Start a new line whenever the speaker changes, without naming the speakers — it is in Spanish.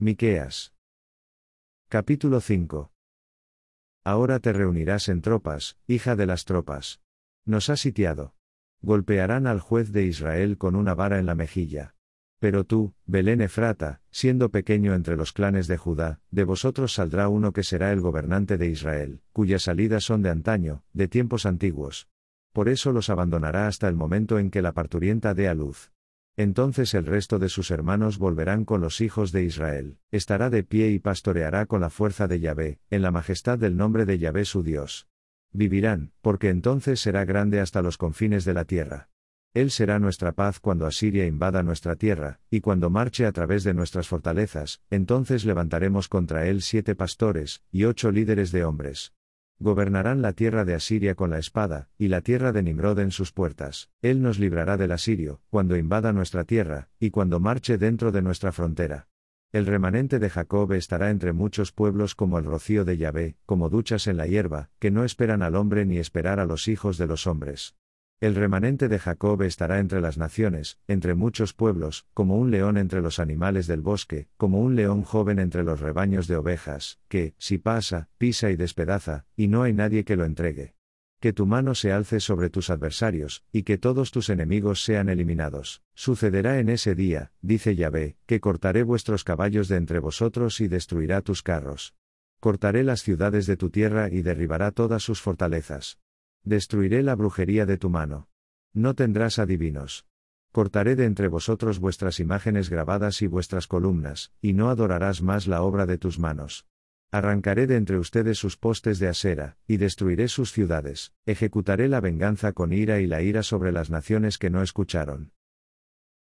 Miqueas. Capítulo 5. Ahora te reunirás en tropas, hija de las tropas. Nos ha sitiado. Golpearán al juez de Israel con una vara en la mejilla. Pero tú, Belén Efrata, siendo pequeño entre los clanes de Judá, de vosotros saldrá uno que será el gobernante de Israel, cuyas salidas son de antaño, de tiempos antiguos. Por eso los abandonará hasta el momento en que la parturienta dé a luz. Entonces el resto de sus hermanos volverán con los hijos de Israel, estará de pie y pastoreará con la fuerza de Yahvé, en la majestad del nombre de Yahvé su Dios. Vivirán, porque entonces será grande hasta los confines de la tierra. Él será nuestra paz cuando Asiria invada nuestra tierra, y cuando marche a través de nuestras fortalezas, entonces levantaremos contra él 7 pastores, y 8 líderes de hombres. Gobernarán la tierra de Asiria con la espada, y la tierra de Nimrod en sus puertas. Él nos librará del asirio, cuando invada nuestra tierra, y cuando marche dentro de nuestra frontera. El remanente de Jacob estará entre muchos pueblos como el rocío de Yahvé, como duchas en la hierba, que no esperan al hombre ni esperar a los hijos de los hombres. El remanente de Jacob estará entre las naciones, entre muchos pueblos, como un león entre los animales del bosque, como un león joven entre los rebaños de ovejas, que, si pasa, pisa y despedaza, y no hay nadie que lo entregue. Que tu mano se alce sobre tus adversarios, y que todos tus enemigos sean eliminados. Sucederá en ese día, dice Yahvé, que cortaré vuestros caballos de entre vosotros y destruirá tus carros. Cortaré las ciudades de tu tierra y derribará todas sus fortalezas. Destruiré la brujería de tu mano. No tendrás adivinos. Cortaré de entre vosotros vuestras imágenes grabadas y vuestras columnas, y no adorarás más la obra de tus manos. Arrancaré de entre ustedes sus postes de Asera, y destruiré sus ciudades, ejecutaré la venganza con ira y la ira sobre las naciones que no escucharon.